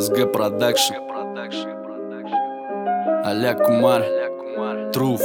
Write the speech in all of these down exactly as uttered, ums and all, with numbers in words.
эс гэ Продакшн, Олег Кумар, Труф.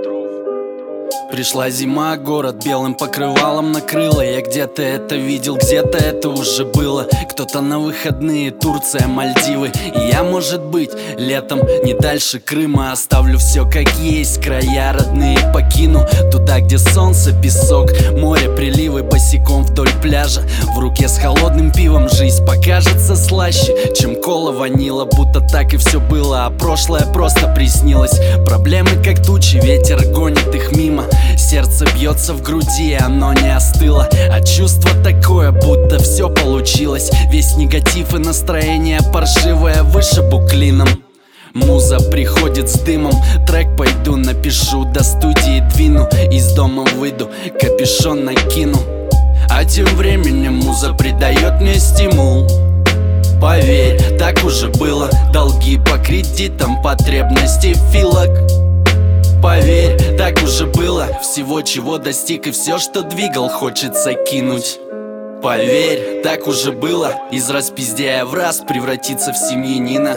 Пришла зима, город белым покрывалом накрыла. Я где-то это видел, где-то это уже было. Кто-то на выходные, Турция, Мальдивы. И я, может быть, летом не дальше Крыма. Оставлю все как есть, края родные покину. Туда, где солнце, песок, море, приливы. Босиком вдоль пляжа, в руке с холодным пивом. Жизнь покажется слаще, чем кола ванила. Будто так и все было, а прошлое просто приснилось. Проблемы как тучи, ветер гонит их мимо. Сердце бьется в груди, оно не остыло. А чувство такое, будто все получилось. Весь негатив и настроение паршивое вышибу клином. Муза приходит с дымом, трек пойду напишу, до студии двину, из дома выйду, капюшон накину. А тем временем муза придает мне стимул. Поверь, так уже было, долги по кредитам, потребности филок. Поверь, так уже было, всего чего достиг и все, что двигал, хочется кинуть. Поверь, так уже было, из распиздяя в раз превратиться в семьянина.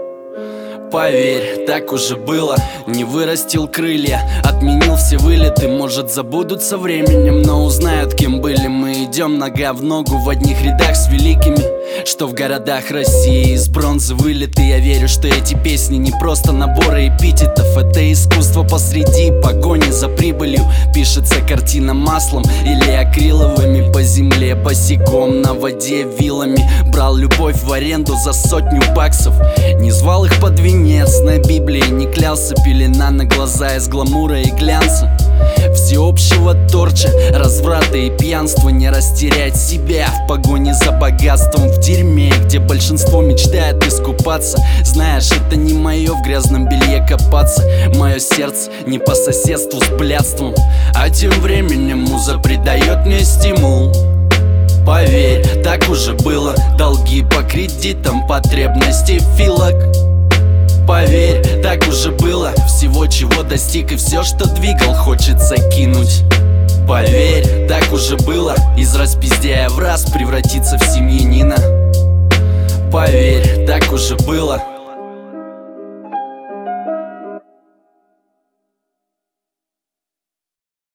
Поверь, так уже было, не вырастил крылья, отменил все вылеты. Может, забудут со временем, но узнают, кем были. Мы идем нога в ногу в одних рядах с великими, что в городах России из бронзы вылеты. Я верю, что эти песни не просто наборы эпитетов. Это искусство посреди погони за прибылью. Пишется картина маслом или акриловыми. По земле босиком, на воде вилами. Брал любовь в аренду за сотню баксов. Не звал их под венец на Библии, не клялся. Пелена на глаза из гламура и глянца, всеобщего торча, разврата и пьянства. Не растерять себя в погоне за богатством. В дерьме, где большинство мечтает искупаться. Знаешь, это не мое в грязном белье копаться. Мое сердце не по соседству с блядством. А тем временем муза придает мне стимул. Поверь, так уже было, долги по кредитам, потребности филок. Поверь, так уже было, всего чего достиг и все, что двигал, хочется кинуть. Поверь, так уже было, из распиздяя в раз превратиться в семьянина. Поверь, так уже было.